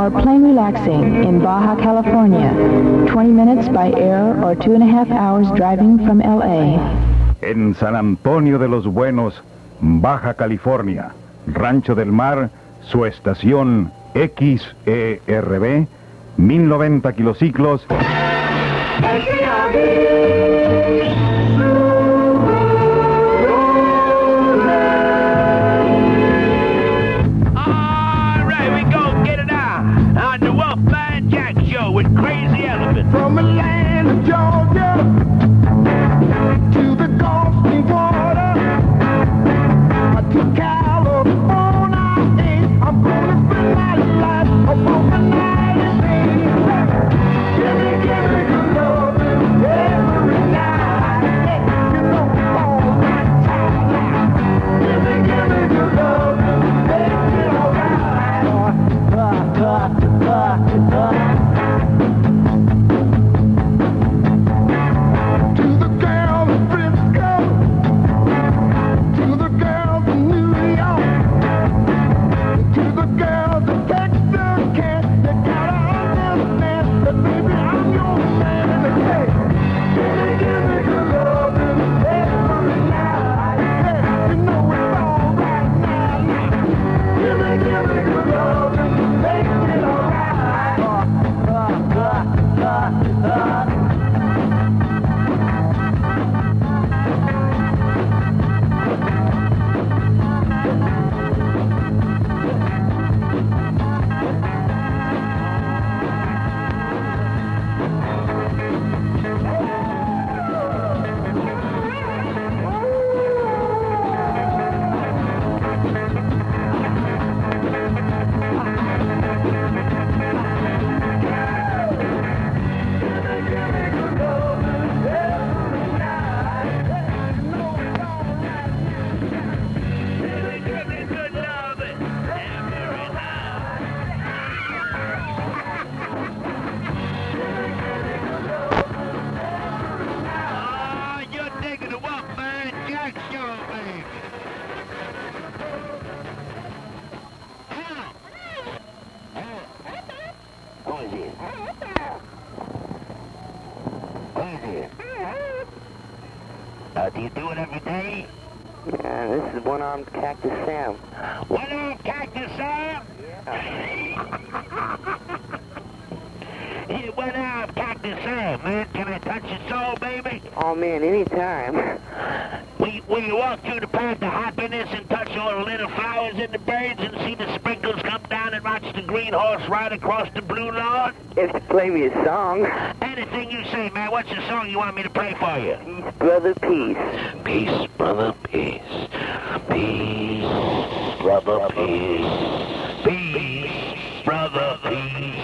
or plain relaxing in Baja California, 20 minutes by air or 2.5 hours driving from L.A. En San Antonio de los Buenos, Baja California, Rancho del Mar, su estación XERB, 1090 kilociclos. With Crazy Elephant. From the land of Georgia to the Gulf of water to California, I'm gonna spend my life upon the night. Give me good loving every night. You know all that time now. Give me good loving, make it alright. Do you do it every day? Yeah, this is one-armed Cactus Sam. One-armed Cactus Sam? Yeah. Hey, one-armed Cactus Sam, man. Can I touch your soul, baby? Oh, man, anytime. Will you walk through the path of happiness and touch all the little flowers and the birds and see the sprinkles come down and watch the green horse ride across the blue lawn? If you play me a song. Anything you say, man. What's the song you want me to play for you? Peace, brother, peace. Peace, brother, peace. Peace, brother, peace. Peace, brother, peace.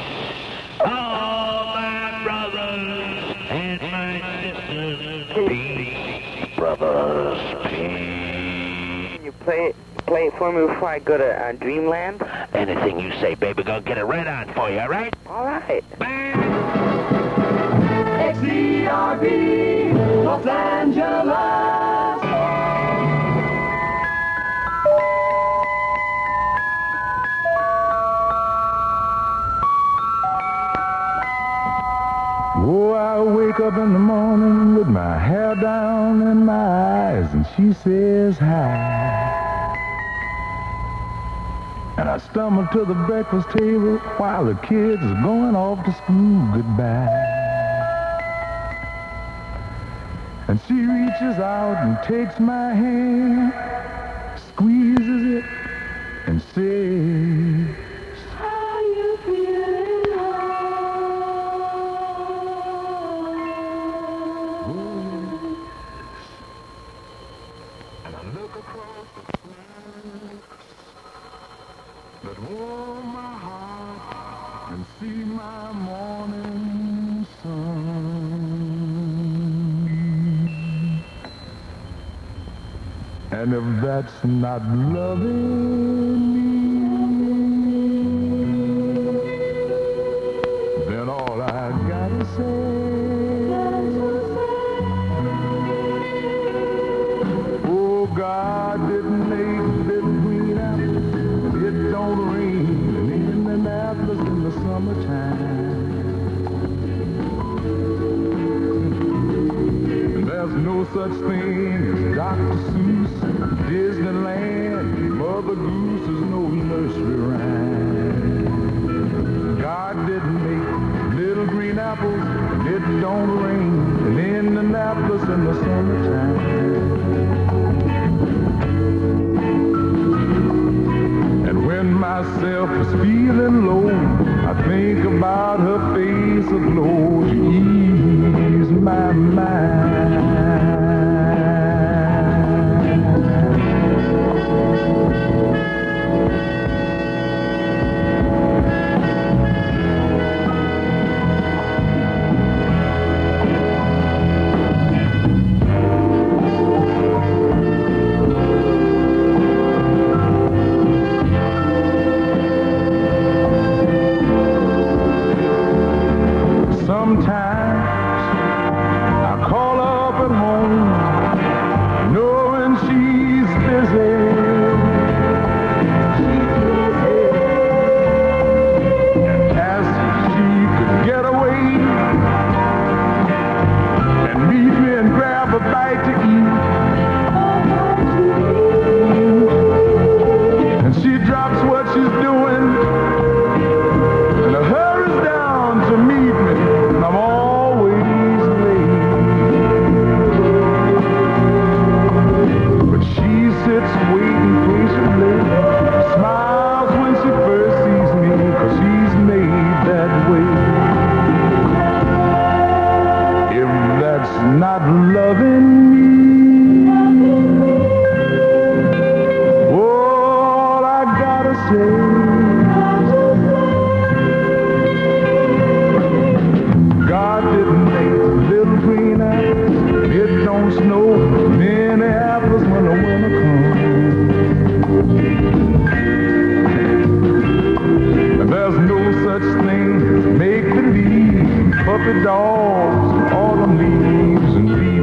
All my brothers and my sisters, peace, brothers, peace. Can you play it for me before I go to Dreamland? Anything you say, baby, gonna get it right on for you, all right? All right. XERB, Los Angeles. Oh, I wake up in the morning with my hair down in my eyes, and she says hi. And I stumble to the breakfast table while the kids are going off to school goodbye. And she reaches out and takes my hand, squeezes it, and says, How you feeling now? and I look across the sky that warm my heart and see my morning sun. And if that's not loving me, then all I gotta say, oh, God didn't make this green apple. It don't rain in Indianapolis in the There's no such thing as Dr. Seuss, Disneyland, Mother Goose is no nursery rhyme. God didn't make little green apples, and it don't rain in Indianapolis in the summertime. And when myself is feeling low, I think about her face aglow to ease my mind. Sometimes I call up at home, knowing she's busy. And ask if she could get away and meet me and grab a bite to eat. And she drops what she's doing and hurries down to meet me. I'm always late, but she sits waiting patiently, smiles when she first sees me, 'cause she's made that way. If that's not loving me, all I gotta say, God didn't make little green apples. It don't snow many apples when the winter comes. And there's no such thing as make-believe, puppy dogs, autumn leaves, and BB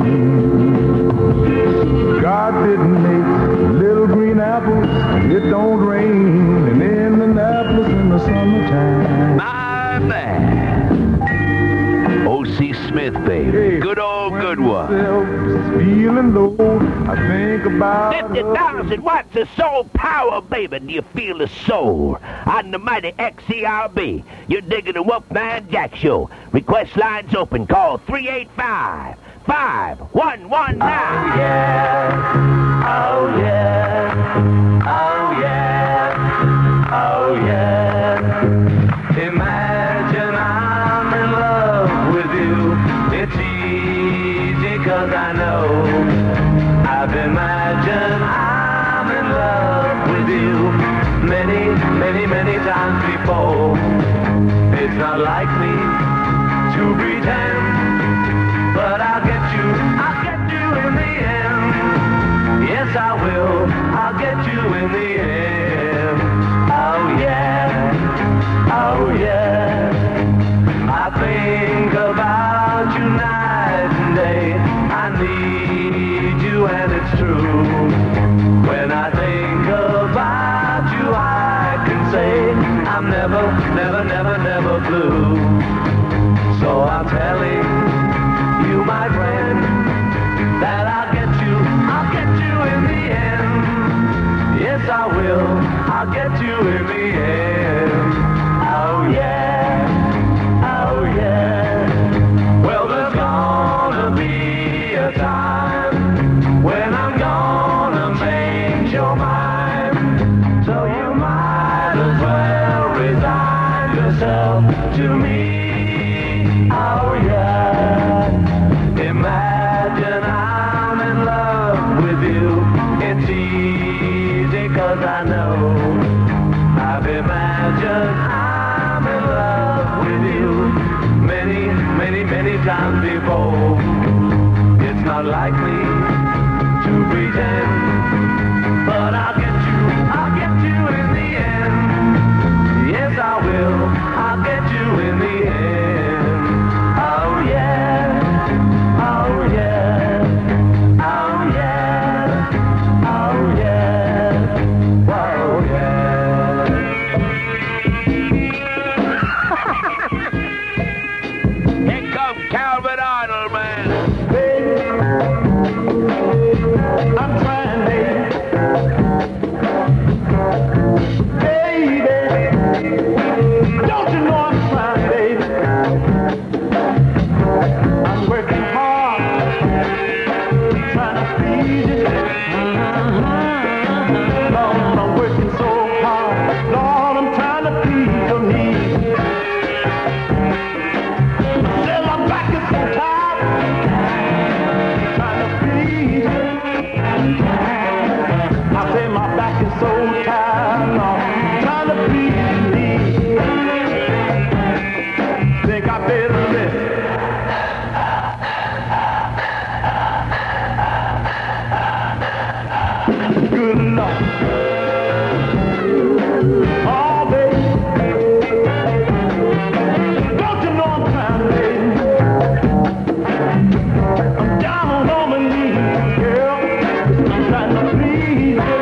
guns. God didn't make little green apples. It don't rain in Indianapolis in the summertime. My man. O.C. Smith, baby. Hey, Good old good one. Feeling low, I think about 50,000 watts of soul power, baby. Do you feel the soul on the mighty XCRB? You're digging the Wolfman Jack Show. Request lines open. Call 385-5119. Oh yeah, oh yeah, oh yeah, oh yeah. Imagine I'm in love with you. It's easy 'cause I know I've imagined I'm in love with you many, many, many times before. It's not like me to pretend, but I'll get you in the end. Yes, I will, I'll get you in the end. Oh yeah, oh yeah. I think about you night and day. I need you and it's true. When I think about you, I can say I'm never, never, never, never blue. So I'm telling you, my friend, that I'll get you in the end. Yes, I will, I'll get you in the end. Oh yeah, oh yeah. Well, there's gonna be a time when I'm gonna change your mind. So you might as well resign yourself to me. Oh yeah. Imagine I'm in love with you. It's easy 'cause I know I've imagined I'm in love with you many, many, many times before. It's not like me to pretend, but I'll get you in the end. Yes, I will, I'll get you in the end. Oh yeah, oh yeah, oh yeah, oh yeah, oh yeah. Here comes Calvin Arnold, man. please you. Lord, I'm working so hard. Lord, I'm trying to please your needs. Said my back is so tired, trying to please you. I say my back is so tired, Lord, trying to please you. Think I better rest. Good luck. Oh, baby. Don't you know I'm trying, baby? I'm down on my knees, girl. I'm trying to please you.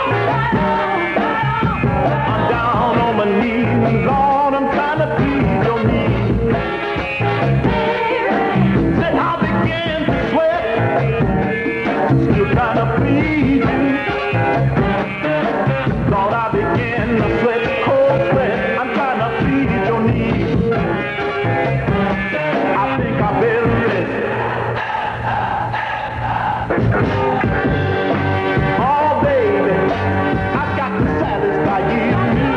I'm down on my knees, Lord. I'm trying to please your needs. Said I began to sweat. Still trying to please you. Lord, I began to sweat, cold sweat. I'm trying to please your needs. I think I better rest. Oh, baby, I've got to satisfy you.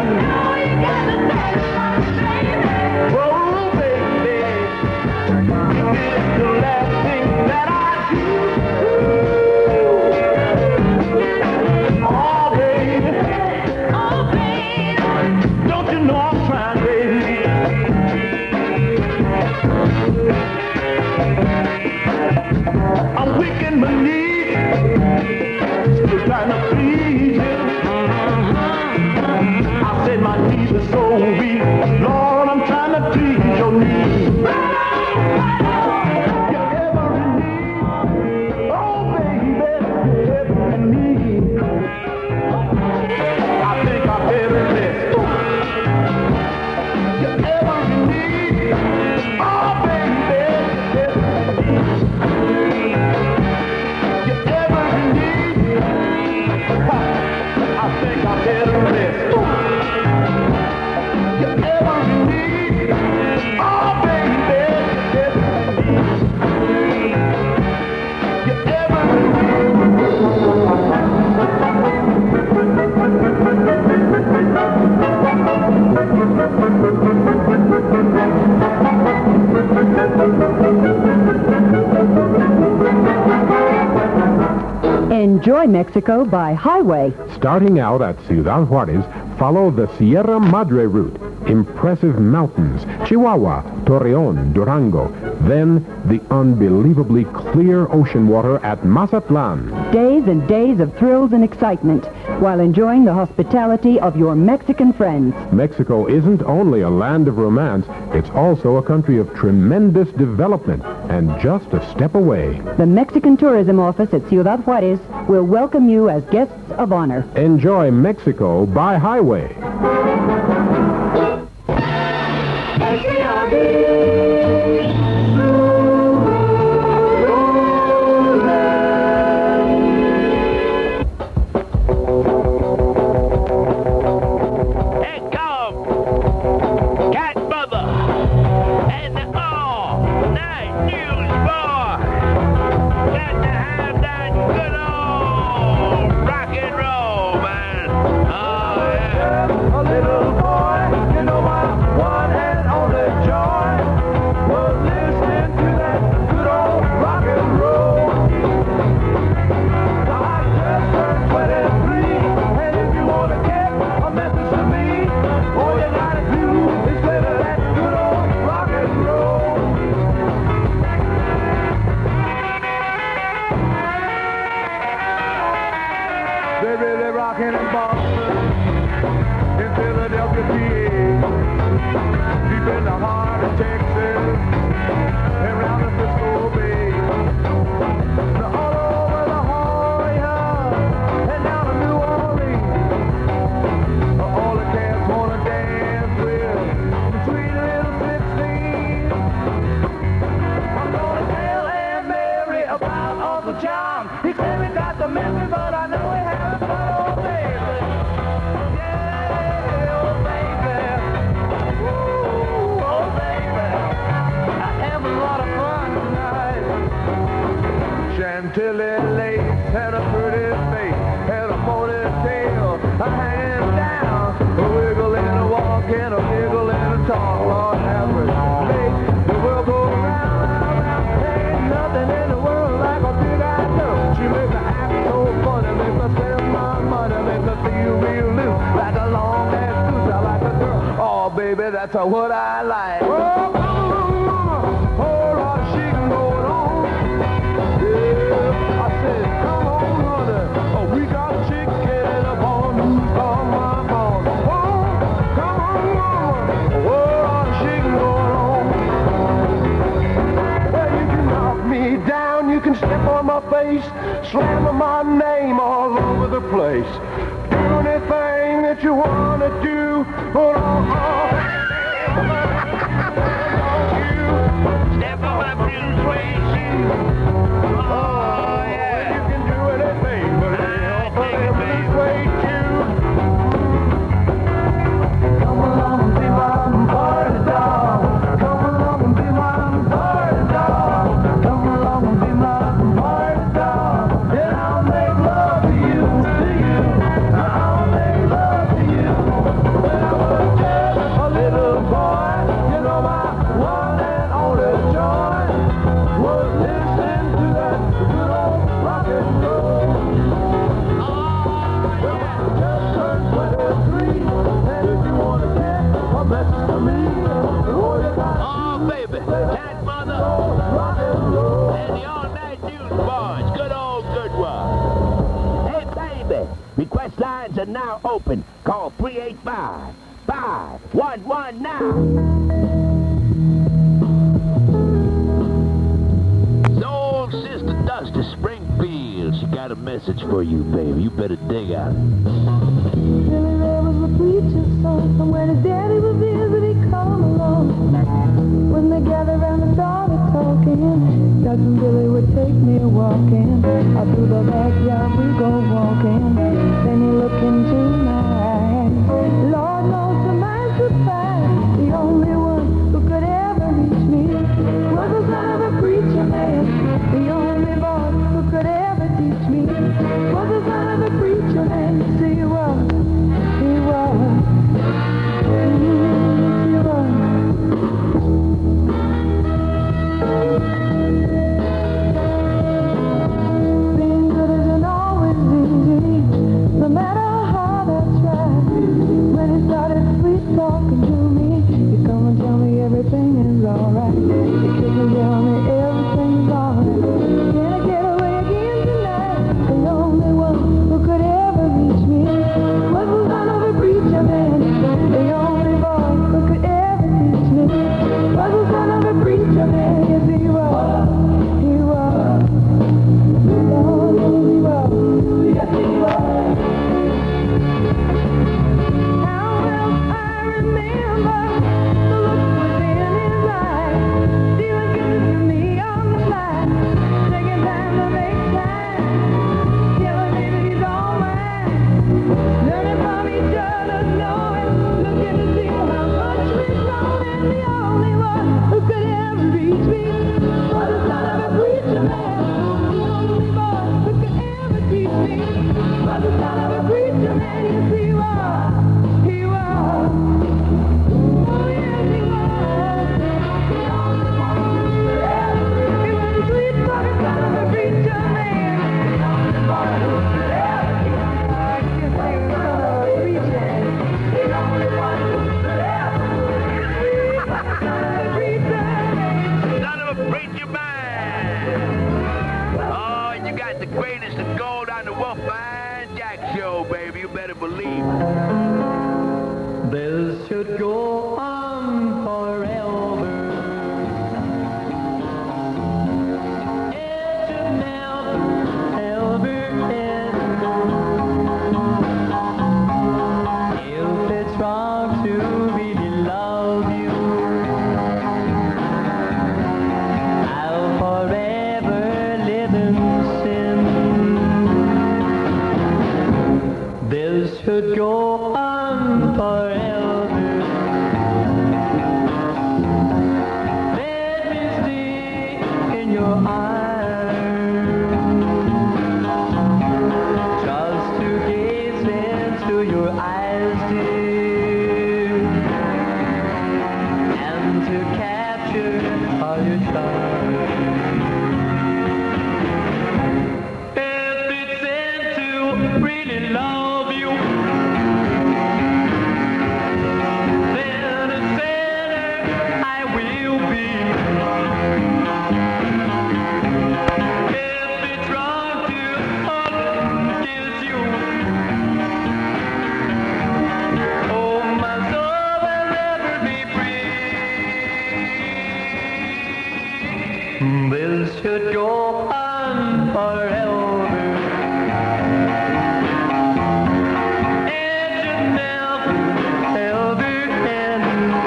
Oh, baby, it's the last thing that I do. Oh, baby. Don't you know I'm trying, baby? I'm weak in my knees, still trying to please you. I said my knees are so weak, Lord, I'm trying to please your needs. Your every need, oh baby, your every need. I think I better rest. Your every need, oh baby, your every need. I think I better rest. Your every need, oh baby, your every Enjoy Mexico by highway. Starting out at Ciudad Juarez, follow the Sierra Madre route. Impressive mountains, Chihuahua, Torreon, Durango. Then the unbelievably clear ocean water at Mazatlan. Days and days of thrills and excitement while enjoying the hospitality of your Mexican friends. Mexico isn't only a land of romance, it's also a country of tremendous development and just a step away. The Mexican Tourism Office at Ciudad Juarez will welcome you as guests of honor. Enjoy Mexico by highway. chantilly lace, and a pretty face, and a ponytail, a hanging down, a wiggle and a walk, and a wiggle and a talk. Lord have mercy, make the world go round and round. Ain't nothing in the world like a big-eyed girl. She makes me act so funny, makes me spend my money, makes me feel real loose, like a long-ass goose. I like a girl. Oh, baby, that's what I like. Oh, come on, mama, whole lot of shaking going on. Yeah, I said, come on, honey. Oh, we got chicken upon who's on my phone. Oh, come on, mama, a whole lot of shaking going on. Well, you can knock me down, you can step on my face, slam my name all over the place. Do anything that you want to do. Oh, Step on my blue suede shoe. Oh, yeah. you can do anything, but I take it, baby. Come along and be my party dog. Come along and be my party dog. Come along and be my party dog. And I'll make love to you. I'll make love to you. When I was just a little boy, you know my one and only joy was listening to that good old rock and roll. Well, I just turned 23, and if you want to get a message from me, oh, you got Oh, baby, Cat Mother, rock and roll. and the all-night news boys. Good old good one. Hey, baby, request lines are now open. Call 385-5111 now. It's old Sister Dusty Springfield. She got a message for you, baby. You better dig out it. Billy Ray was the preacher's son, and when his daddy would visit, he'd come along. When they gathered around and started talking, Cousin Billy would take me walking. Out through the backyard we go walking. Then he looked into my eyes. Lord knows to my surprise, the only one who could ever reach me was the son of a preacher man. The only boy who could ever teach me was the son of a preacher man. You see, he was. He was. Being good isn't always easy, no matter how I try. When he started sweet talking to me, he come and tell me everything is alright. He kiss and tell me everything's alright. Can I get away again tonight? The only one who could ever reach me was the son of a preacher man. The only boy who could ever teach me was the son of a preacher man. Yes, he was. He was. Lord, yes, he was. Yes, he was. How well I remember the look within his eyes. Stealing kisses from me on the fly, taking time to make time, telling me that he's all mine. Learning from each other, knowing, looking to see how much we've grown, and the only one who could ever reach me was the son of a preacher man. The only boy who could ever teach me was the son of a preacher man. Yes, he was. He was. Oh, yes, he was. The only one who could ever reach me was the sweet talking son of a preacher man. The only boy who could ever teach me. I guess he was son of a preacher. The only one who could ever reach me was the son of a preacher man. Son of a preacher man. Oh, you got the greatest of gold on the Wolfman Jack show, baby. You better believe it. This should go on forever. It should never, ever end. If it's wrong to really love you, I'll forever live in sin. This should forever. It should never, ever end.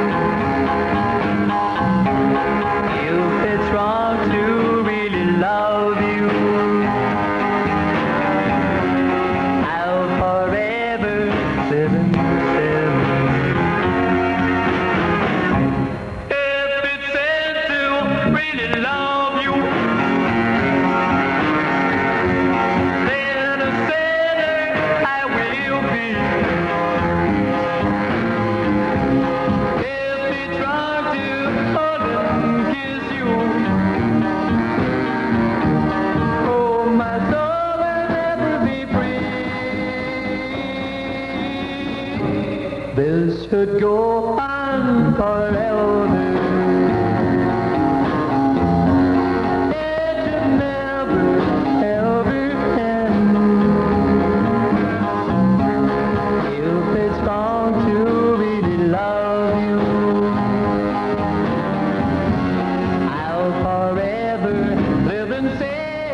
If it's wrong to really love you, I'll forever 7-7. If it's said to really love you, then a sinner I will be. If it's wrong to hold and kiss you, oh, my soul will never be free. This should go on forever. It should never, ever end. If it's wrong to really love you, I'll forever live and say.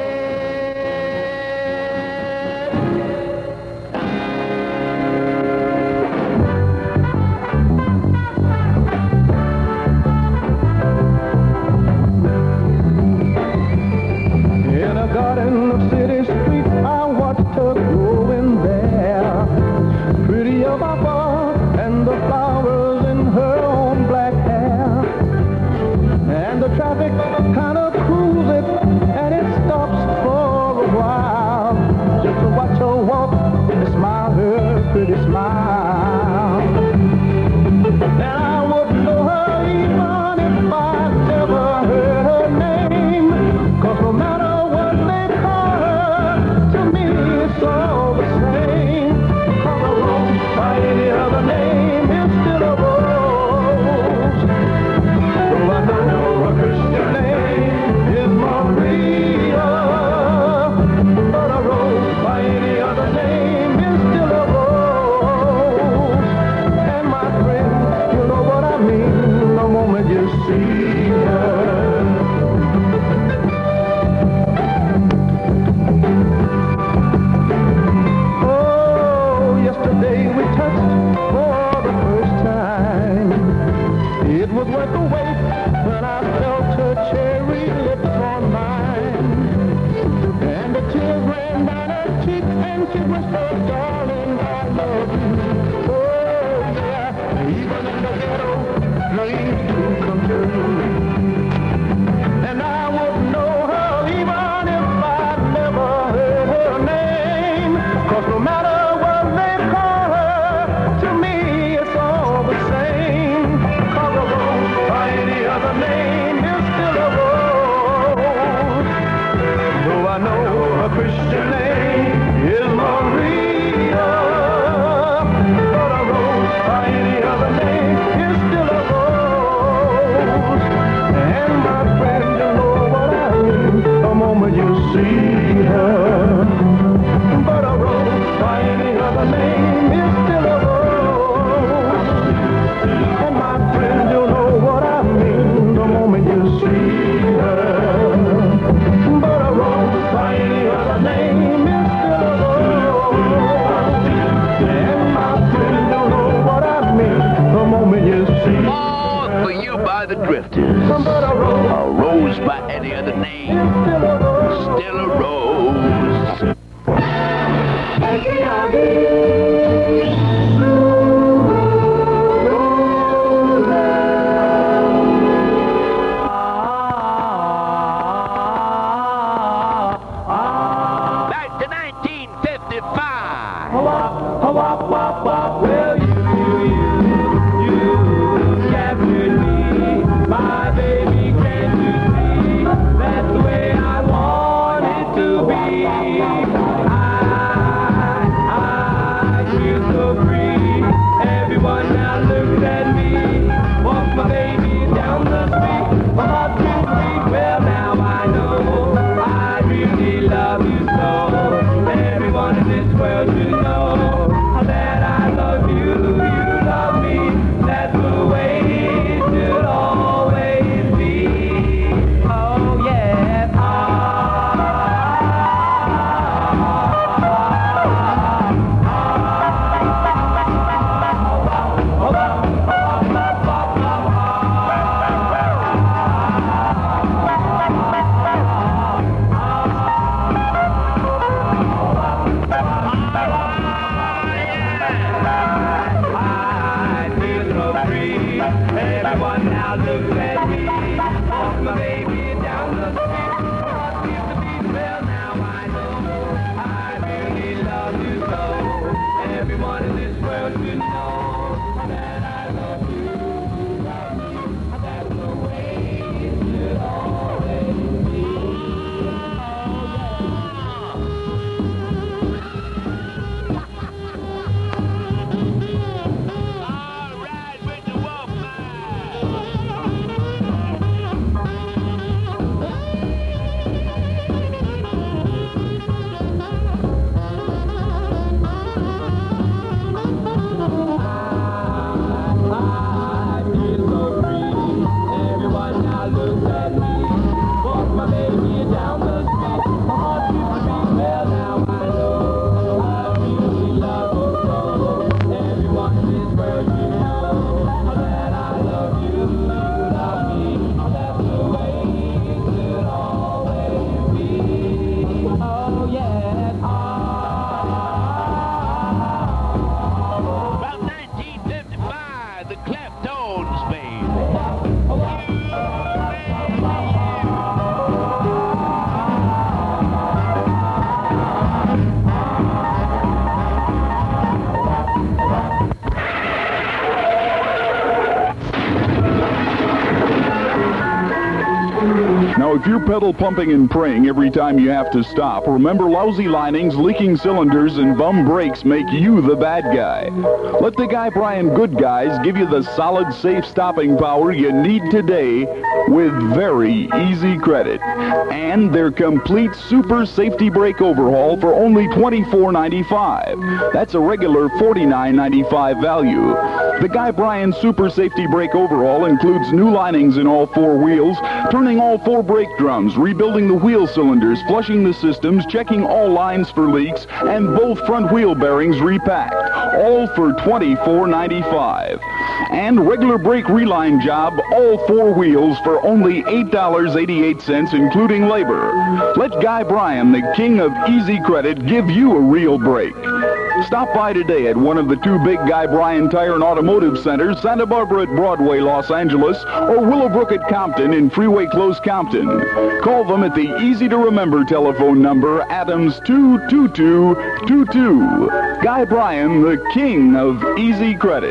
In a garden of city street, I watched her growing there. Pretty above and the flowers in her own black hair. And the traffic kind of cruises and it stops for a while. Just to watch her walk and smile her pretty smile. And I wouldn't know her even if I never heard her name. 'Cause no matter what they call her, to me it's all the same. 'Cause a rose by any other name is still a rose. Though I know her Christian name is Maria, but a rose by any other name is still a rose. And my friend, you know what I mean the moment you see her. Oh, yesterday we touched for the first time. It was worth the wait when I felt her cherry lips on mine. And the tears ran down her cheek and she whispered, darling, I love you. Oh, yeah, even in the ghetto, dreams do come true. And I wouldn't know her even if I'd never heard her name. 'Cause no matter what they call her, to me it's all the same. 'Cause a rose by any other name is still a rose. Though I know her Christian name is Maria, but a rose by any other name is still a rose. And my friend, you know what I mean the moment you see her. But a rose by any other name is still a rose. And my friend, you know what I mean the moment you see her. But a rose by any other name is still a rose. And my friend, you know what I mean the moment you see her. All for you by the Drifters. But a rose A rose by any other name, is still a rose. still a rose. Back to 1955. Well, you captured me, my baby, can't you see? That's the way I want it to be. I feel so free. Everyone now looks at me. Walk my baby down the street. From up to street, well now I know I really love you so. Everyone in this world should know that I love you, you love me. That's the way it should always be. Oh yeah. you're pedal pumping and praying every time you have to stop, remember lousy linings, leaking cylinders, and bum brakes make you the bad guy. Let the Guy Bryan Good Guys give you the solid, safe stopping power you need today with very easy credit. And their complete super safety brake overhaul for only $24.95. That's a regular $49.95 value. The Guy Bryan Super Safety Brake Overhaul includes new linings in all 4 wheels, turning all 4 brake drums, rebuilding the wheel cylinders, flushing the systems, checking all lines for leaks, and both front wheel bearings repacked, all for $24.95. And regular brake reline job, all 4 wheels for only $8.88, including labor. Let Guy Bryan, the king of easy credit, give you a real brake. Stop by today at one of the 2 big Guy Bryan Tire and Automotive Centers, Santa Barbara at Broadway, Los Angeles, or Willowbrook at Compton in Freeway Close, Compton. Call them at the easy-to-remember telephone number, Adams 22222. Guy Bryan, the king of easy credit.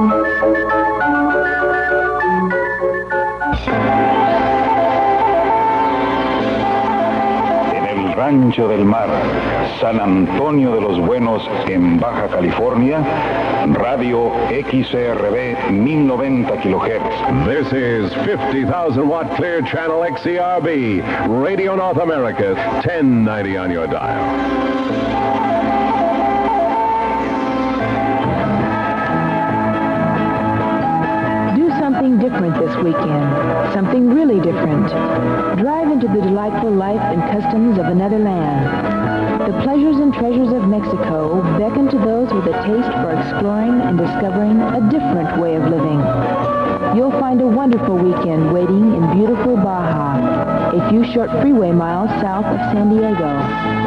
Rancho del Mar, San Antonio de los Buenos, en Baja California, Radio XRB 1090 kHz. This is 50,000 watt clear channel XCRB, Radio North America, 1090 on your dial. Something different this weekend. Something really different. Drive into the delightful life and customs of another land. The pleasures and treasures of Mexico beckon to those with a taste for exploring and discovering a different way of living. You'll find a wonderful weekend waiting in beautiful Baja, a few short freeway miles south of San Diego.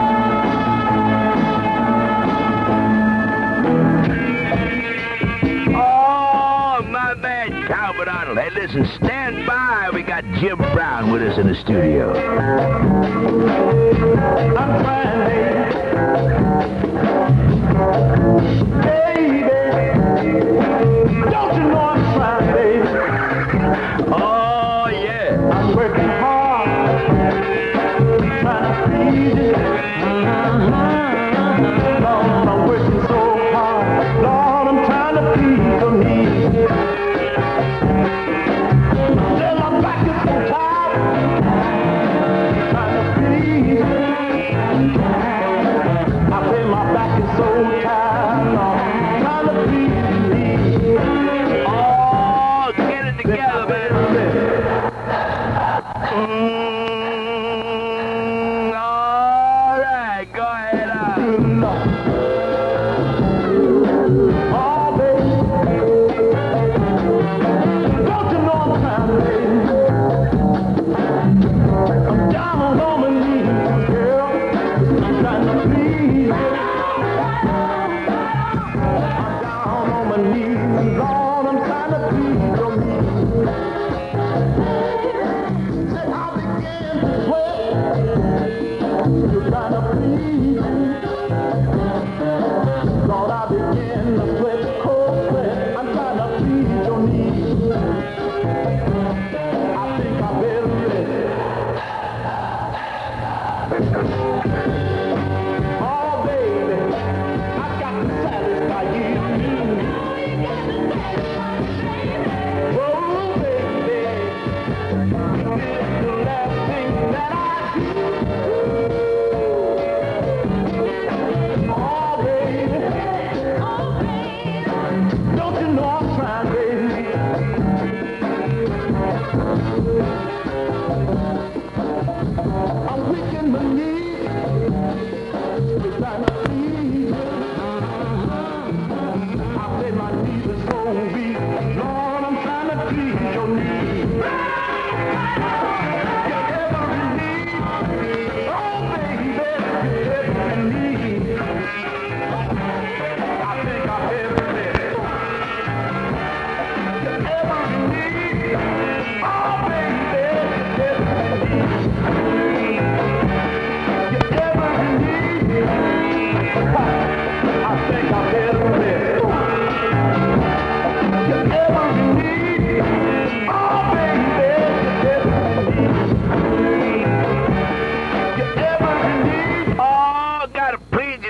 Talbot Arnold. Hey, listen, stand by. We got Jim Brown with us in the studio. I'm trying, baby. Don't you know I'm trying, baby? Oh, yeah. I'm working hard, trying to please you. Lord, I'm working so hard. Lord, I'm trying to please your needs.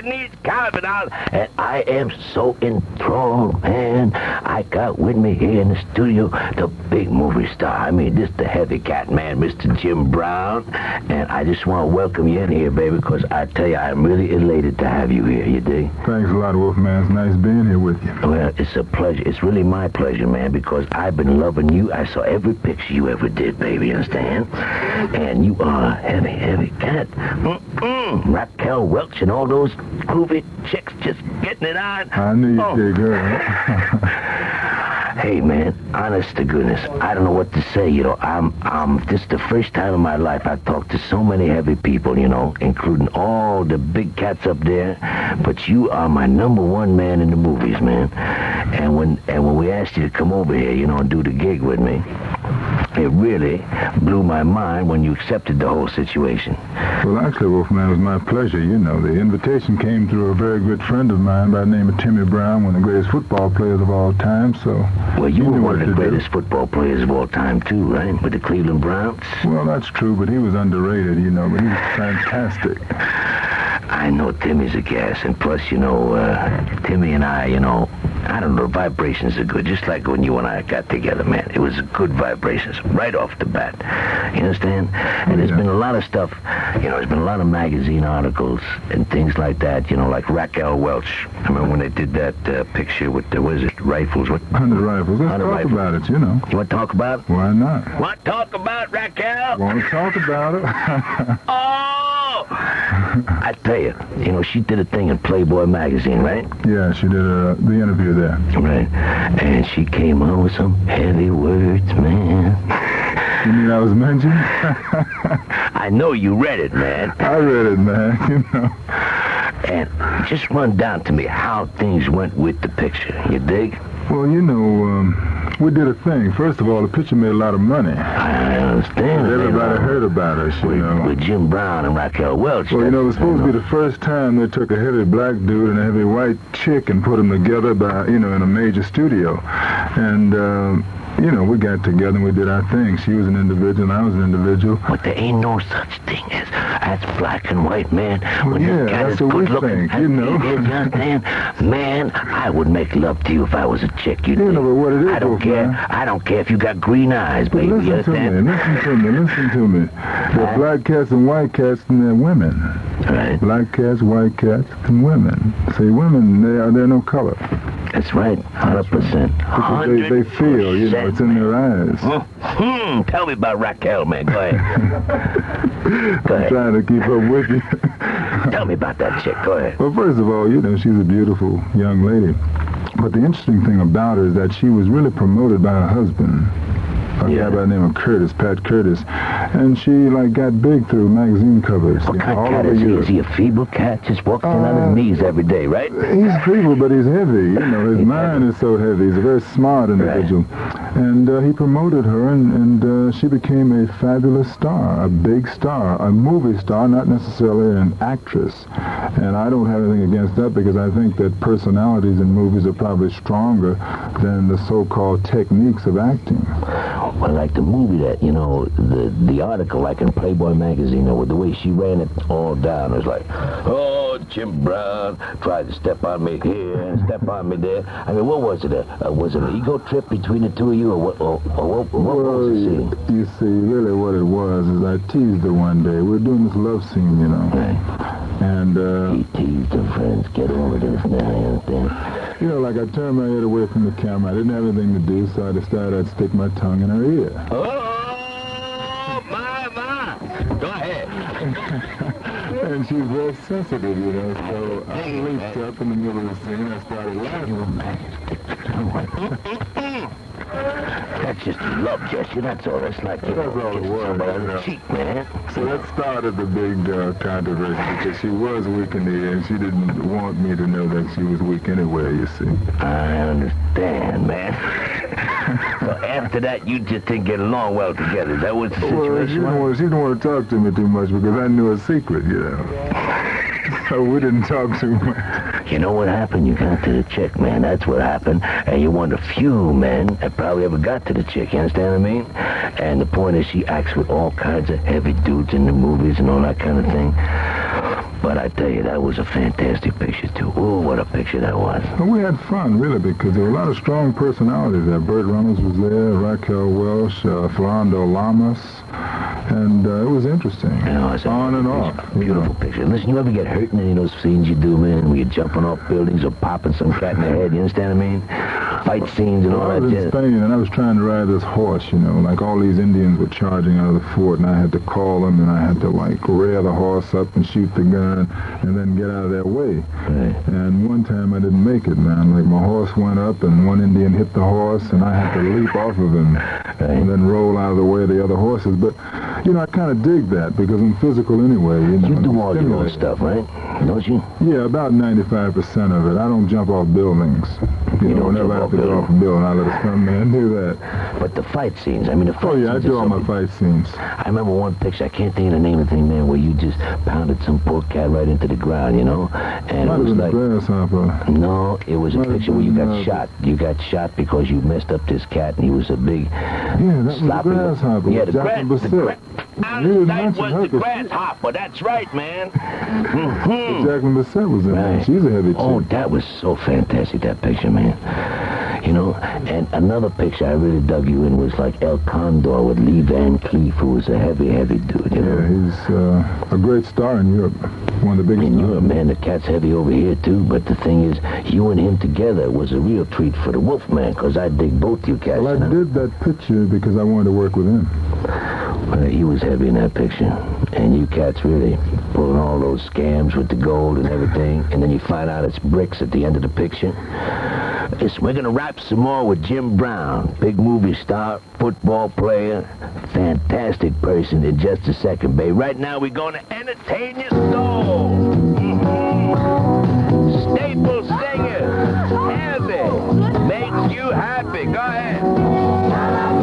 taking these Calvinals, and I am so enthralled, man. I got with me here in the studio the big movie star. I mean, this the heavy cat, man, Mr. Jim Brown. And I just want to welcome you in here, baby, because I tell you, I'm really elated to have you here, you dig? Thanks a lot, Wolfman. It's nice being here with you. Well, it's a pleasure. It's really my pleasure, man, because I've been loving you. I saw every picture you ever did, baby, you understand? And you are a heavy, heavy cat. Raquel Welch and all those groovy chicks just getting it on. I knew you'd dig her. Hey, man, honest to goodness, I don't know what to say, you know. This is the first time in my life I've talked to so many heavy people, you know, including all the big cats up there. But you are my number one man in the movies, man. And when we asked you to come over here, you know, and do the gig with me, it really blew my mind when you accepted the whole situation. Well, actually, Wolfman, it was my pleasure, you know. The invitation came through a very good friend of mine by the name of Timmy Brown, one of the greatest football players of all time, so... Well, you were one of the greatest football players of all time, too, right? With the Cleveland Browns? Well, that's true, but he was underrated, you know, but he was fantastic. I know Timmy's a gas, and plus, you know, Timmy and I, you know, I don't know, the vibrations are good, just like when you and I got together, man. It was good vibrations right off the bat. You understand? And there's been a lot of stuff, you know, there's been a lot of magazine articles and things like that, you know, like Raquel Welch. I remember when they did that picture with the, what is it, rifles? 100 rifles. Let's talk about it, you know. You want to talk about it? Why not? Want to talk about Raquel? Want to talk about it? Oh! I tell you, you know, she did a thing in Playboy magazine, right? Yeah, she did the interview there. Right. And she came on with some heavy words, man. You mean I was mentioned? I know you read it, man. I read it, man, you know. And just run down to me how things went with the picture, you dig? Well, you know, we did a thing. First of all, the picture made a lot of money. I understand. Everybody heard about us, you know. With Jim Brown and Raquel Welch. Well, you know, it was supposed to be the first time they took a heavy black dude and a heavy white chick and put them together by, you know, in a major studio. And, you know, we got together and we did our thing. She was an individual and I was an individual. But there ain't no such thing as black and white, man. Well, yeah, that's what we think, you know. You understand? Man, I would make love to you if I was a chick. You know, but what it is, I don't care. Man. I don't care if you got green eyes, baby. Listen to me. There are black cats and white cats and they're women. Right. Black cats, white cats, and women. See, women, they're no color. That's right, 100%. Because they feel, you know, it's in their eyes. Tell me about Raquel, man. Go ahead. Go ahead. I'm trying to keep up with you. Tell me about that chick. Go ahead. Well, first of all, you know, she's a beautiful young lady. But the interesting thing about her is that she was really promoted by her husband. A guy by the name of Curtis, Pat Curtis. And she, like, got big through magazine covers. What kind of cat is he? Is he a feeble cat? Just walking on his knees every day, right? He's feeble, but he's heavy. You know, his mind is so heavy. He's a very smart individual. Right. And he promoted her, and she became a fabulous star, a big star, a movie star, not necessarily an actress. And I don't have anything against that because I think that personalities in movies are probably stronger than the so-called techniques of acting. Well, like the movie that, you know, the article, like in Playboy magazine, or the way she ran it all down, it was like, oh, Jim Brown tried to step on me here and step on me there. I mean, what was it? Was it an ego trip between the two of you, or what was the scene? You see, really what it was is I teased her one day. We were doing this love scene, you know. Right. And, he teased her, friends. Get over this now, you understand? You know, like I turned my head away from the camera. I didn't have anything to do, so I decided I'd stick my tongue in her ear. Oh, my. Go ahead. And she's very sensitive, you know, so I leaped up in the middle of the scene and I started laughing. That's just love, Jesse. That's all. That's not That's all it was. On the cheek, man. So that started the big controversy because she was weak in the ear and she didn't want me to know that she was weak anyway, you see. I understand, man. So after that, you just didn't get along well together. That was the situation? Well, she didn't want to talk to me too much because I knew a secret, you know. So we didn't talk too much. You know what happened? You got to the chick, man. That's what happened. And you're one of the few men that probably ever got to the chick. You understand what I mean? And the point is she acts with all kinds of heavy dudes in the movies and all that kind of thing. But I tell you, that was a fantastic picture, too. Oh, what a picture that was. Well, we had fun, really, because there were a lot of strong personalities there. Burt Reynolds was there, Raquel Welch, Florando Lamas, and it was interesting. On and off. Beautiful picture. Listen, you ever get hurt in any of those scenes you do, man, where you're jumping off buildings or popping some cat in the head, you understand what I mean? Fight scenes and all I that was in jazz. Spain, and I was trying to ride this horse, you know, like all these Indians were charging out of the fort, and I had to call them, and I had to, like, rear the horse up and shoot the gun, and then get out of their way. Right. And one time I didn't make it, man. Like, my horse went up, and one Indian hit the horse, and I had to leap off of him, and then roll out of the way of the other horses. But, you know, I kind of dig that, because I'm physical anyway, you know. You do all your own stuff, right? Don't you? Yeah, about 95% of it. I don't jump off buildings. You know, whenever I have to go off a building, I let a stuntman do that. But the fight scenes, I mean, the fight Oh, yeah, I scenes do are all my something. fight scenes. I remember one picture, I can't think of the name of the thing, man, where you just pounded some poor cat right into the ground, you know? And Might it was have been like... Grasshopper. No, it was a Might have picture where you got been, shot. You got shot because you messed up this cat, and he was a big... Yeah, that was sloppy... Grasshopper. Yeah, the Jacqueline Bisset. That was the grasshopper, that's right, man. Mm-hmm. Jacqueline Bisset was in there. She's a heavy chick. Oh, that was so fantastic, that picture, man. You know, and another picture I really dug you in was like El Condor with Lee Van Cleef, who was a heavy, heavy dude, you know? Yeah, he's a great star in Europe. One of the biggest in Europe, man. The cat's heavy over here, too. But the thing is, you and him together was a real treat for the Wolfman, because I dig both you cats. Well, I did that picture because I wanted to work with him. Well, he was heavy in that picture. And you cats really pulling all those scams with the gold and everything. And then you find out it's bricks at the end of the picture. We're going to rap some more with Jim Brown, big movie star, football player, fantastic person in just a second, babe. Right now, we're going to entertain your soul. Mm-hmm. Staple singer, heavy, makes you happy. Go ahead.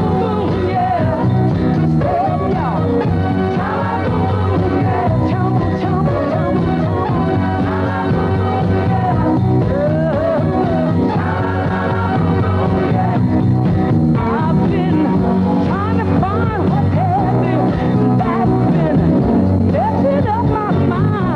That's been messing up my mind.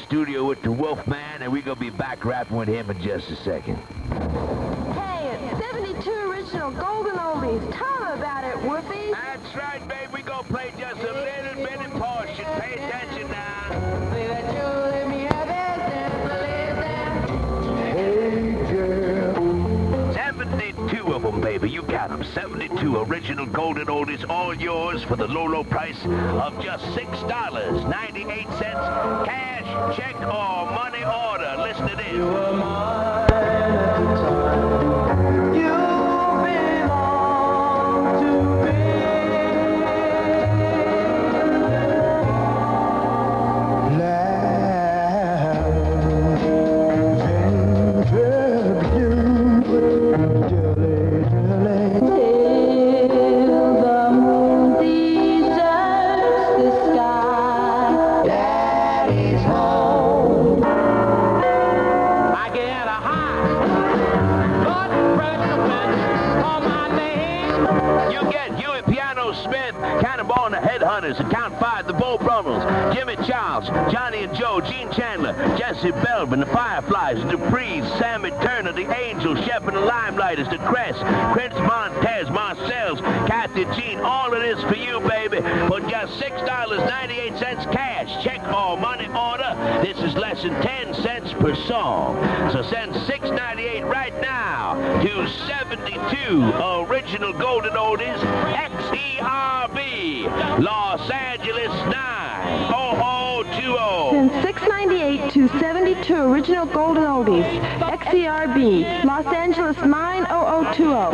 studio with the Wolfman, and we're going to be back rapping with him in just a second. Hey, it's 72 original golden oldies. Tell them about it, Whoopi. That's right, babe. We're going to play just a little bitty portion. Pay attention now. Say that you let me have Hey, girl. 72 of them, baby. You got them. 72 original golden oldies, all yours for the low, low price of just $6.98. Cash, check, or money order. Listen to this. You were mine at the time. You belong to me. Count 5, the Bo Brummels, Jimmy Charles, Johnny and Joe, Gene Chandler, Jesse Belvin, the Fireflies, the Duprees, Sammy Turner, the Angels, Shep and the Limelighters, the Crest, Prince Montez, Marcells, Kathy Jean, all of this for you, baby, for just $6.98 cash, check or money order. This is less than 10 cents per song. So send $6.98 right now to 72 original golden oldies, XERB, Los Angeles 90020. Send $6.98 to 72 original golden oldies, XERB, Los Angeles 90020.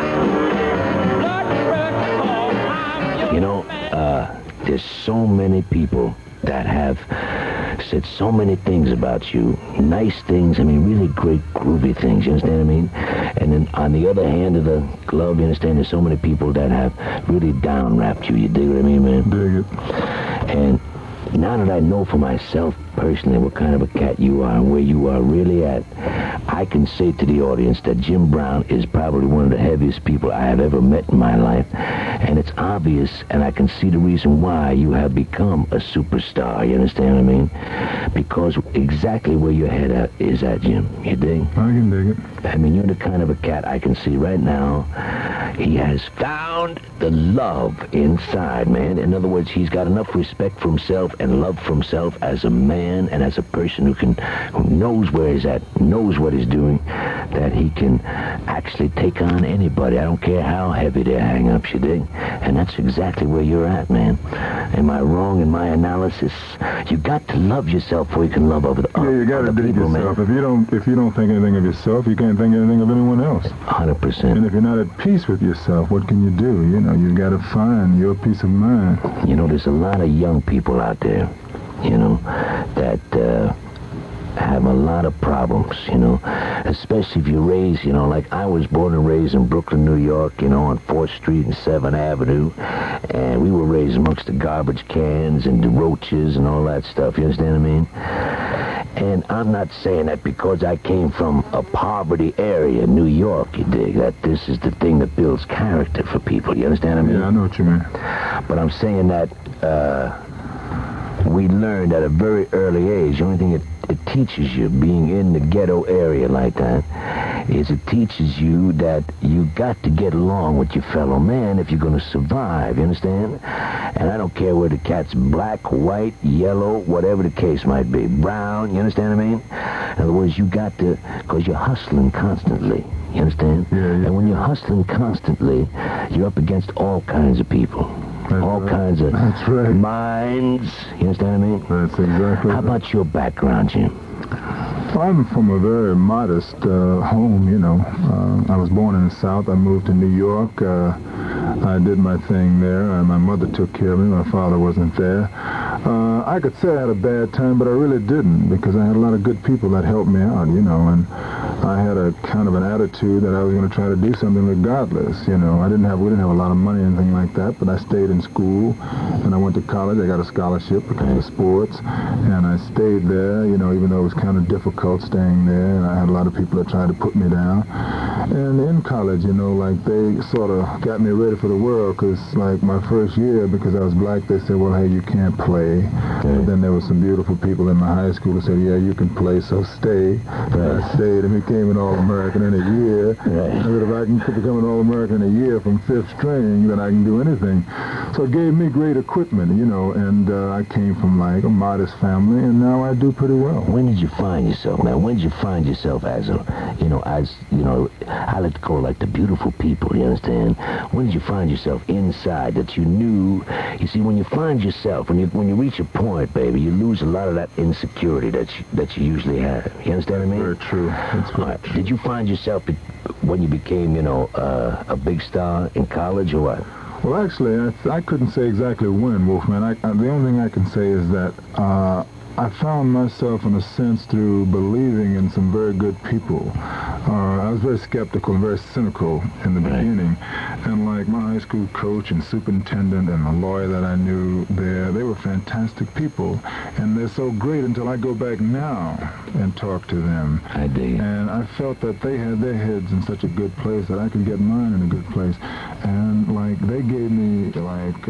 You know, there's so many people that have said so many things about you. Nice things, I mean, really great, groovy things, you understand what I mean? And then on the other hand of the glove, you understand, there's so many people that have really down-rapped you. You dig what I mean, man? Dig it. And now that I know for myself personally what kind of a cat you are and where you are really at, I can say to the audience that Jim Brown is probably one of the heaviest people I have ever met in my life. And it's obvious, and I can see the reason why you have become a superstar, you understand what I mean? Because exactly where your head is at, Jim, you dig? I can dig it. I mean, you're the kind of a cat I can see right now. He has found the love inside, man. In other words, he's got enough respect for himself and love for himself as a man and as a person who knows where he's at, knows what he's doing, that he can actually take on anybody. I don't care how heavy their hang-ups, you dig? And that's exactly where you're at, man. Am I wrong in my analysis? You got to love yourself before you can love other people. Yeah, you got to dig yourself. Man. If you don't think anything of yourself, you can't think anything of anyone else. 100%. And if you're not at peace with yourself, what can you do? You know, you got to find your peace of mind. You know, there's a lot of young people out there, you know, that have a lot of problems, you know, especially if you're raised, you know, like I was born and raised in Brooklyn, New York, you know, on 4th Street and 7th Avenue, and we were raised amongst the garbage cans and the roaches and all that stuff, you understand what I mean? And I'm not saying that because I came from a poverty area, New York, you dig, that this is the thing that builds character for people, you understand what I mean? Yeah, I know what you mean. But I'm saying that we learned at a very early age, the only thing it teaches you, being in the ghetto area like that, is it teaches you that you got to get along with your fellow man if you're going to survive, you understand? And I don't care whether the cat's black, white, yellow, whatever the case might be, brown, you understand what I mean? In other words, you got to, because you're hustling constantly, you understand? Yeah. And when you're hustling constantly, you're up against all kinds of people. All kinds of minds. You understand what I mean? That's exactly. How about your background, Jim? I'm from a very modest home, you know. I was born in the South. I moved to New York. I did my thing there. My mother took care of me. My father wasn't there. I could say I had a bad time, but I really didn't, because I had a lot of good people that helped me out, you know, and I had a kind of an attitude that I was going to try to do something regardless, you know. We didn't have a lot of money or anything like that, but I stayed in school, and I went to college. I got a scholarship because of sports, and I stayed there, you know, even though it was kind of difficult staying there, and I had a lot of people that tried to put me down. And in college, you know, like they sort of got me ready for the world because like my first year, because I was black, they said, well, hey, you can't play. But then there were some beautiful people in my high school who said, yeah, you can play, so stay. And I stayed and became an All-American in a year. I said, if I can become an All-American in a year from 5th string, then I can do anything. So it gave me great equipment, you know, and I came from like a modest family, and now I do pretty well. When did you find yourself, man? When did you find yourself as a, you know, I like to call it like the beautiful people, you understand? When did you find yourself inside that you knew? You see, when you find yourself, when you reach a point, baby, you lose a lot of that insecurity that you usually have. You understand what I mean? Very true. That's very true. Did you find yourself when you became, you know, a big star in college or what? Well, actually, I couldn't say exactly when, Wolfman. The only thing I can say is that I found myself, in a sense, through believing in some very good people. I was very skeptical and very cynical in the beginning. And like my high school coach and superintendent and the lawyer that I knew there, they were fantastic people. And they're so great until I go back now and talk to them. I do. And I felt that they had their heads in such a good place that I could get mine in a good place. And like they gave me like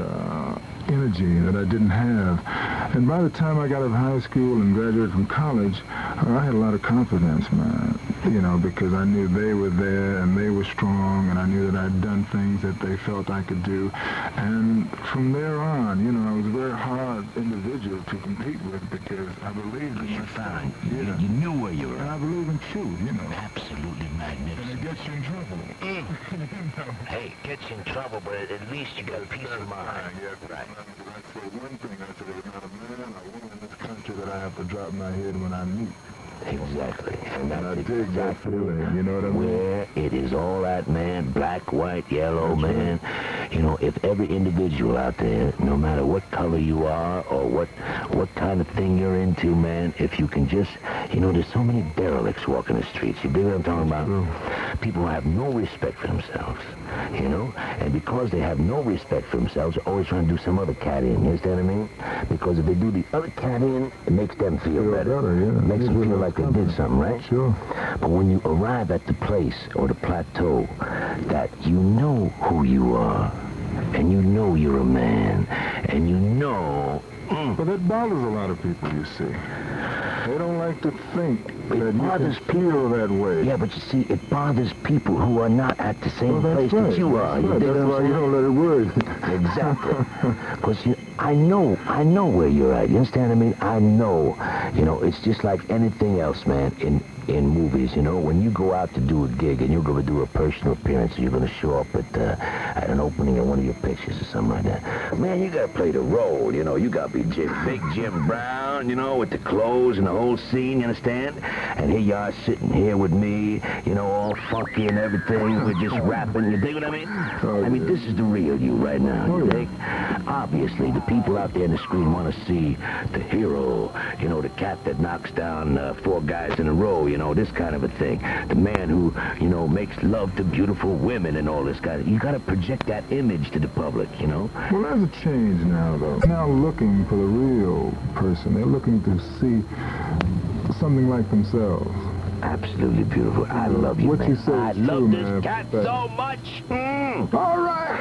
energy that I didn't have. And by the time I got out of high school and graduated from college, I had a lot of confidence, man. You know, because I knew they were there and they were strong, and I knew that I'd done things that they felt I could do. And from there on, you know, I was a very hard individual to compete with because I believed in myself. Yeah. You knew where you were. And I believe in truth, you know. Absolutely magnificent. And it gets you in trouble. You know. Hey, it gets you in trouble, but at least you got peace of mind. Yes, right. I say one thing, I said, there's not a man or woman in this country that I have to drop my head when I meet. Exactly. And I dig that feeling, you know what I mean? Where it is all at, man, black, white, yellow, man. You know, if every individual out there, no matter what color you are or what kind of thing you're into, man, if you can just, you know, there's so many derelicts walking the streets. You dig what I'm talking about? People who have no respect for themselves, you know? And because they have no respect for themselves, they're always trying to do some other cat in, you understand what I mean? Because if they do the other cat in, it makes them feel better. It makes them feel like they did something, right? Sure. But when you arrive at the place or the plateau that you know who you are, and you know you're a man, and you know... But that bothers a lot of people, you see. They don't like to think that you can feel that way. Yeah, but you see, it bothers people who are not at the same place that you are. That's why you don't let it worry. Exactly. Because I know where you're at. You understand what I mean? I know. You know, it's just like anything else, man, in movies, you know, when you go out to do a gig and you're going to do a personal appearance, or you're going to show up at an opening in one of your pictures or something like that, man, you got to play the role, you know. You got to be Big Jim Brown, you know, with the clothes and the whole scene, you understand? And here you are sitting here with me, you know, all funky and everything. We're just rapping. You dig what I mean? I mean, this is the real you right now, you dig? Obviously, the people out there in the screen want to see the hero, you know, the cat that knocks down 4 guys in a row, you know, this kind of a thing. The man who, you know, makes love to beautiful women and all this kind of... You got to project that image to the public, you know? Well, there's a change now, though. They're now looking for the real person. They're looking to see something like themselves. Absolutely beautiful. I love you, what man. You say I is love true, this man. cat so much. All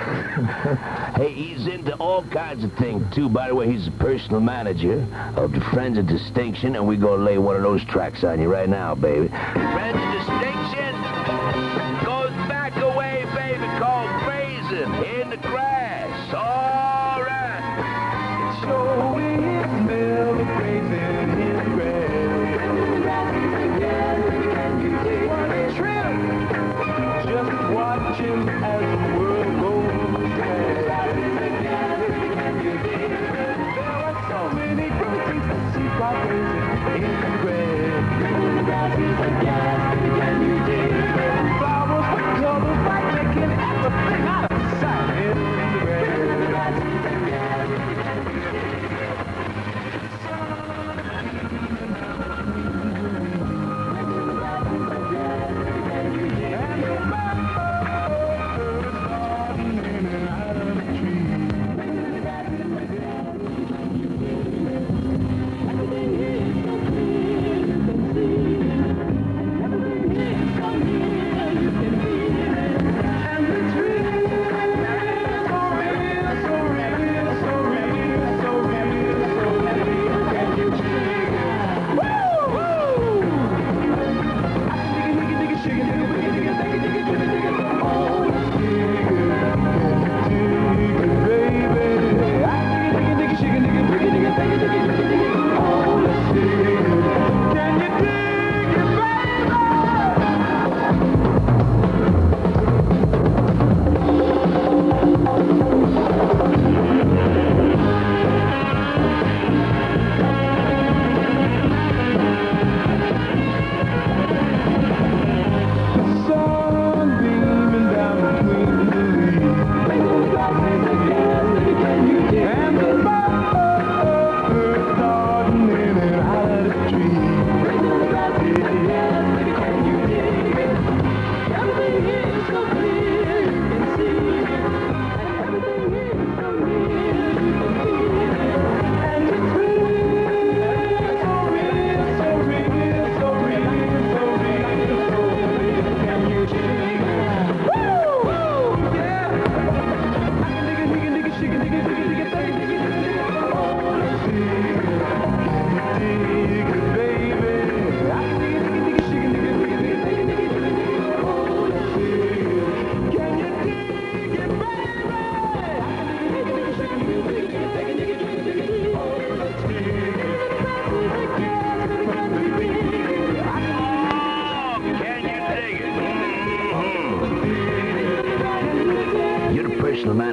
right. Hey, he's into all kinds of things, too. By the way, he's the personal manager of the Friends of Distinction, and we're going to lay one of those tracks on you right now, baby. Friends of Distinction goes back away, baby, called Grazing in the Grass. All right. It's sure we smell the grazing in the grass. What a trip! Just watching as the world goes past. There are so many good things to see while grazing in the grass. Flowers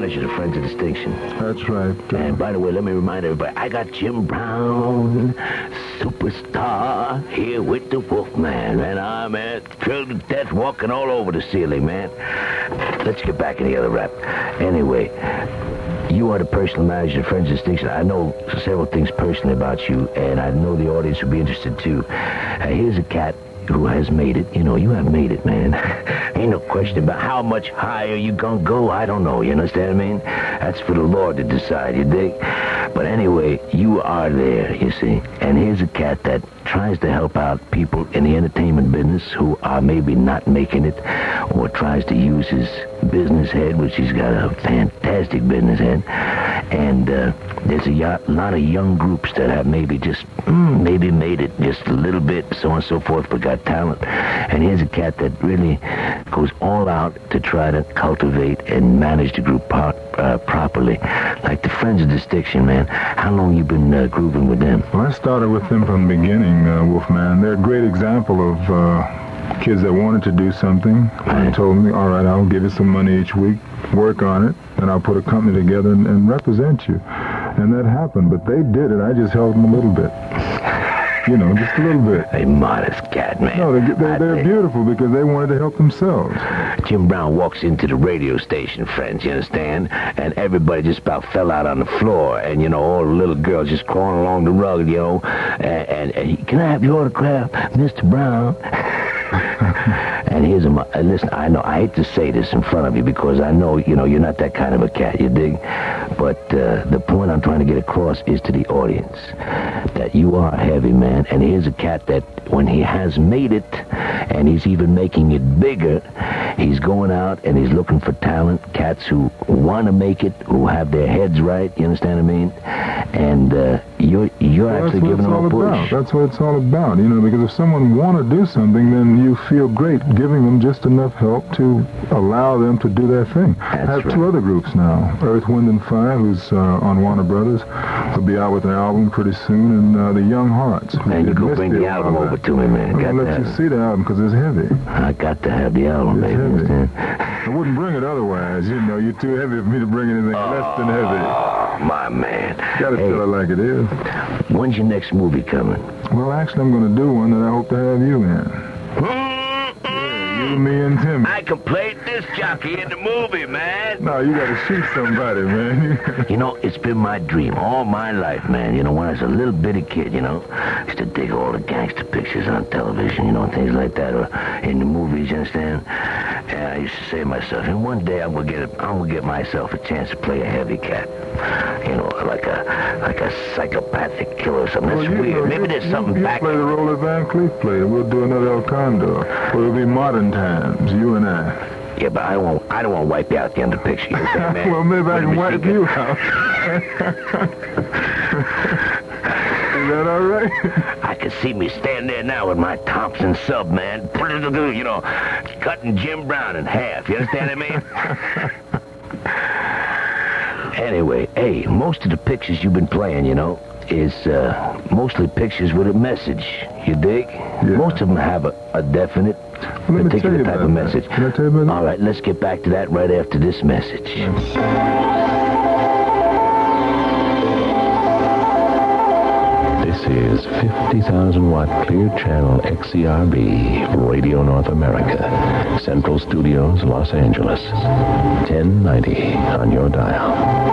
manager of Friends of Distinction. That's right. And by the way, let me remind everybody, I got Jim Brown, superstar, here with the Wolfman. And I'm thrilled to death, walking all over the ceiling, man. Let's get back in the other rap. Anyway, you are the personal manager of Friends of Distinction. I know several things personally about you, and I know the audience will be interested too. Here's a cat who has made it. You know, you have made it, man. Ain't no question about how much higher you gonna go. I don't know, you understand what I mean? That's for the Lord to decide, you dig? But anyway, you are there, you see. And here's a cat that tries to help out people in the entertainment business who are maybe not making it, or tries to use his business head, which he's got a fantastic business head. And there's a lot of young groups that have maybe just maybe made it just a little bit, so on and so forth, but got talent. And here's a cat that really goes all out to try to cultivate and manage the group properly. Like the Friends of Distinction, man. How long you been grooving with them? Well, I started with them from the beginning, Wolfman. They're a great example of kids that wanted to do something. And told me, all right, I'll give you some money each week, work on it, and I'll put a company together and represent you. And that happened, but they did it. I just helped them a little bit. You know, just a little bit. A modest cat, man. No, they're beautiful because they wanted to help themselves. Jim Brown walks into the radio station, friends, you understand? And everybody just about fell out on the floor. And, you know, all the little girls just crawling along the rug, you know. And can I have your autograph, Mr. Brown? And here's listen, I know, I hate to say this in front of you because I know, you know, you're not that kind of a cat, you dig? But the point I'm trying to get across is to the audience that you are heavy, man. And here's a cat that when he has made it, and he's even making it bigger, he's going out and he's looking for talent, cats who want to make it, who have their heads right, you understand what I mean? And you're actually giving them a push. That's what it's all about, you know, because if someone want to do something, then you feel great giving them just enough help to allow them to do their thing. I have two other groups now, Earth, Wind, and Fire, who's on Warner Brothers. He'll be out with an album pretty soon, and the Young Hearts. Man, you go bring the album over to me, man. I'll let you see the album because it's heavy. I got to have the album, baby. I wouldn't bring it otherwise. You know, you're too heavy for me to bring anything less than heavy. Oh, my man. Gotta tell it like it is. When's your next movie coming? Well, actually, I'm going to do one that I hope to have you in. You, me, and Timmy. I can play disc jockey in the movie, man. No, you gotta shoot somebody, man. You know, it's been my dream all my life, man. You know, when I was a little bitty kid, you know, I used to dig all the gangster pictures on television, you know, things like that, or in the movies, you understand? And I used to say to myself, and one day I'm gonna get myself a chance to play a heavy cat. You know, like a psychopathic killer or something. That's weird. Maybe there's something back. You play the role that Van Cleef played, and we'll do another El Condor. Or it'll be modern times, you and I. Yeah, but I don't want to wipe you out the end of the picture. You know, man? Well, maybe I can wipe you out. Is that all right? I can see me stand there now with my Thompson sub, man. You know, cutting Jim Brown in half. You understand what I mean? Anyway, hey, most of the pictures you've been playing, you know, is mostly pictures with a message. You dig? Yeah. Most of them have a definite, particular type of message. Can I tell you about that? All right, let's get back to that right after this message. This is 50,000 watt clear channel XCRB, Radio North America, Central Studios, Los Angeles. 1090 on your dial.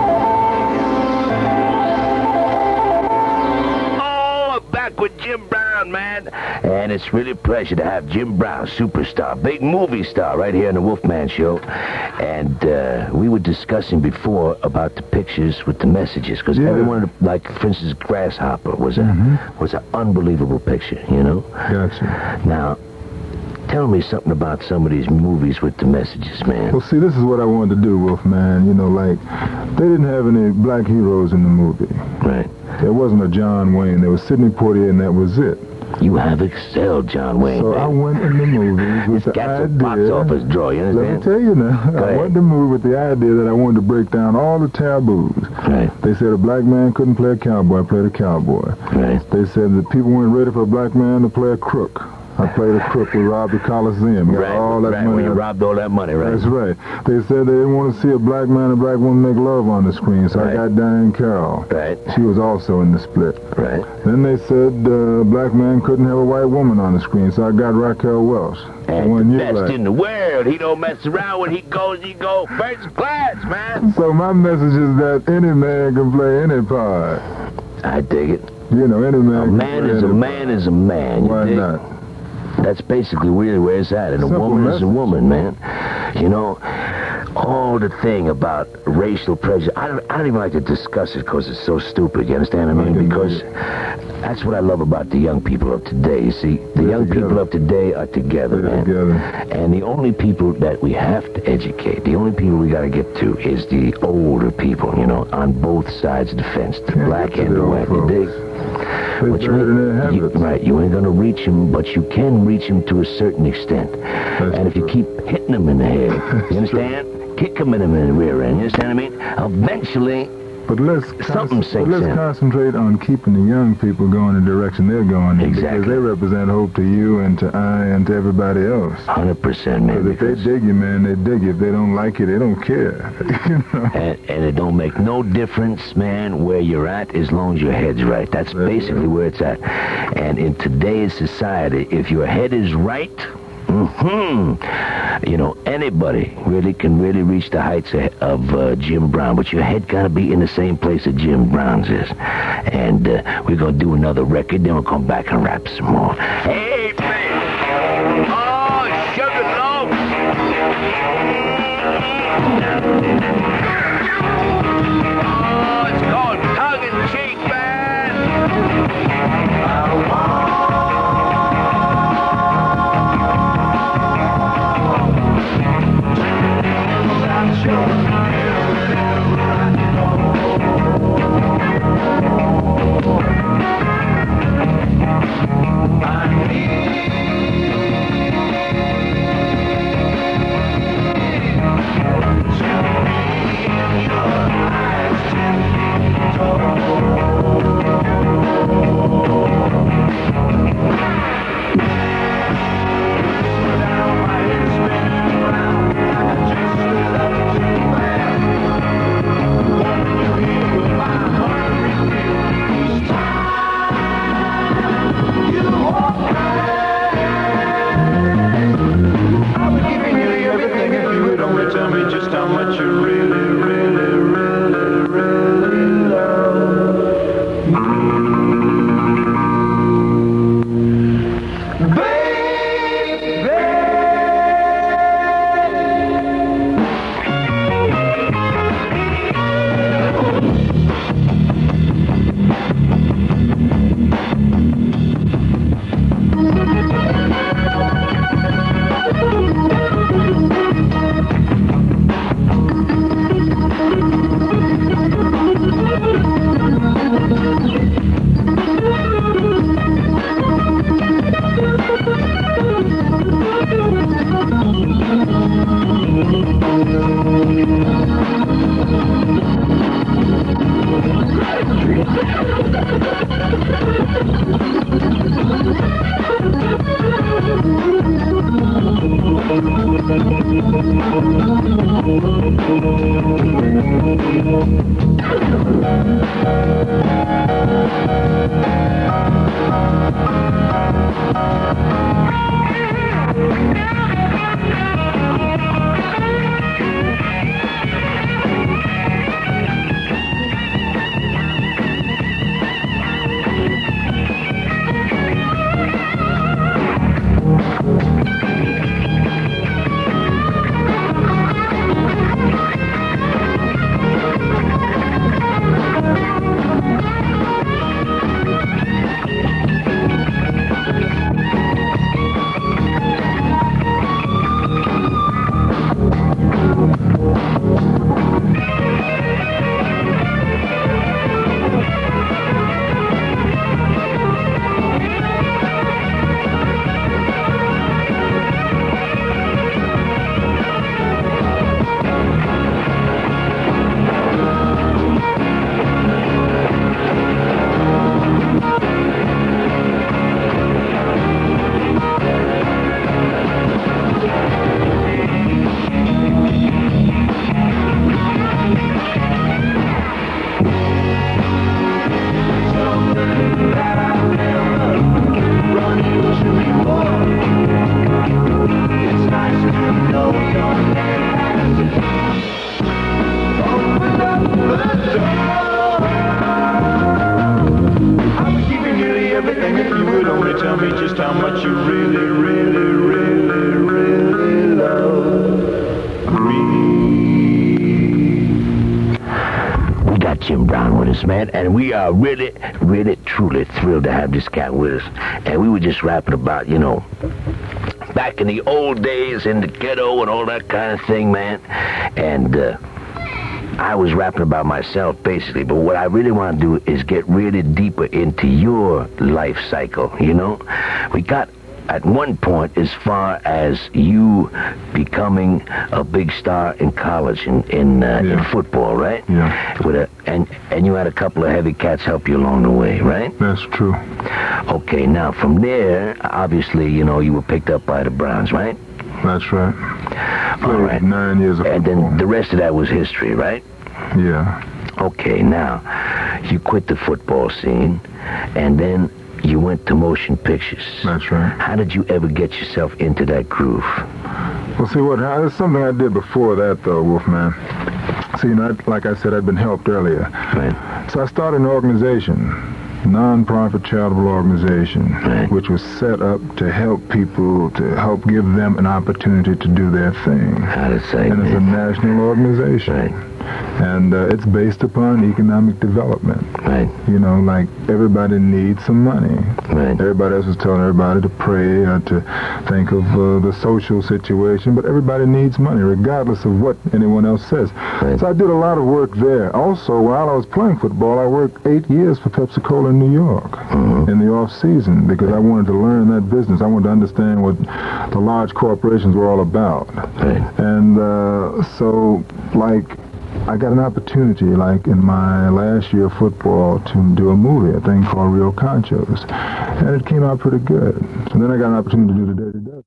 With Jim Brown, man. And it's really a pleasure to have Jim Brown, superstar, big movie star, right here on the Wolfman Show. And we were discussing before about the pictures with the messages, because everyone, like, for instance, Grasshopper was an unbelievable picture, you know? Gotcha. Now, tell me something about some of these movies with the messages, man. Well, see, this is what I wanted to do, Wolfman. You know, like, they didn't have any black heroes in the movie. Right. There wasn't a John Wayne. There was Sidney Poitier, and that was it. You have excelled, John Wayne. So I went in the movies with the idea. Box office draw, you understand? Let me tell you now. I went in the movie with the idea that I wanted to break down all the taboos. Right. They said a black man couldn't play a cowboy. I played a cowboy. Right. They said that people weren't ready for a black man to play a crook. I played a crook. We robbed the Coliseum. Got all that money. When you robbed all that money, right? That's right. They said they didn't want to see a black man and a black woman make love on the screen, so I got Diane Carroll. Right. She was also in the split. Right. Then they said a black man couldn't have a white woman on the screen, so I got Raquel Welch. And the best in the world. He don't mess around. When he goes first class, man. So my message is that any man can play any part. I dig it. You know, any man. A man is a man is a man. Why not? That's basically really where it's at. And a woman is a woman, man. You know, all the thing about racial prejudice, I don't even like to discuss it because it's so stupid, you understand what I mean? Because that's what I love about the young people of today. You see, the young people of today are together, man. And the only people that we have to educate, the only people we got to get to is the older people, you know, on both sides of the fence, the black and the white, you dig? But you ain't gonna reach them, but you can reach them to a certain extent. And if you keep hitting them in the head, you understand? Kick them in the rear end, you understand what I mean? Eventually, But let's concentrate on keeping the young people going in the direction they're going in. Exactly. Because they represent hope to you and to I and to everybody else. 100%, man. Because if they dig you, man, they dig you. If they don't like you, they don't care. You know? And it don't make no difference, man, where you're at as long as your head's right. That's basically where it's at. And in today's society, if your head is right, you know, anybody can really reach the heights of Jim Brown, but your head gotta be in the same place that Jim Brown's is. And we're gonna do another record, then we'll come back and rap some more. Hey, man! Oh, sugar loaves! Oh, it's called tongue-in-cheek, man! much you really, really, really, really love me. We got Jim Brown with us, man, and we are really, really, truly thrilled to have this cat with us. And we were just rapping about, you know, back in the old days in the ghetto and all that kind of thing, man. And I was rapping about myself, basically. But what I really want to do is get really deeper into your life cycle, you know? We got at one point as far as you becoming a big star in college in football, right? Yeah. And you had a couple of heavy cats help you along the way, right? That's true. Okay, now from there, obviously, you know, you were picked up by the Browns, right? That's right. All right. 9 years of and football. then the rest of that was history, right? Yeah. Okay, now, you quit the football scene, and then you went to motion pictures. That's right. How did you ever get yourself into that groove? Well, see, there's something I did before that, though, Wolfman. See, you know, like I said, I'd been helped earlier. Right. So I started an organization, non-profit charitable organization, which was set up to help people, to help give them an opportunity to do their thing. How to say, and it's a national organization. Right. And it's based upon economic development. Right. You know, like everybody needs some money. Right. Everybody else is telling everybody to pray or to think of the social situation, but everybody needs money, regardless of what anyone else says. Right. So I did a lot of work there. Also, while I was playing football, I worked 8 years for Pepsi-Cola in New York in the off-season because I wanted to learn that business. I wanted to understand what the large corporations were all about. Right. And so, like, I got an opportunity, like in my last year of football, to do a movie, a thing called Rio Conchos. And it came out pretty good. So then I got an opportunity to do the Dirty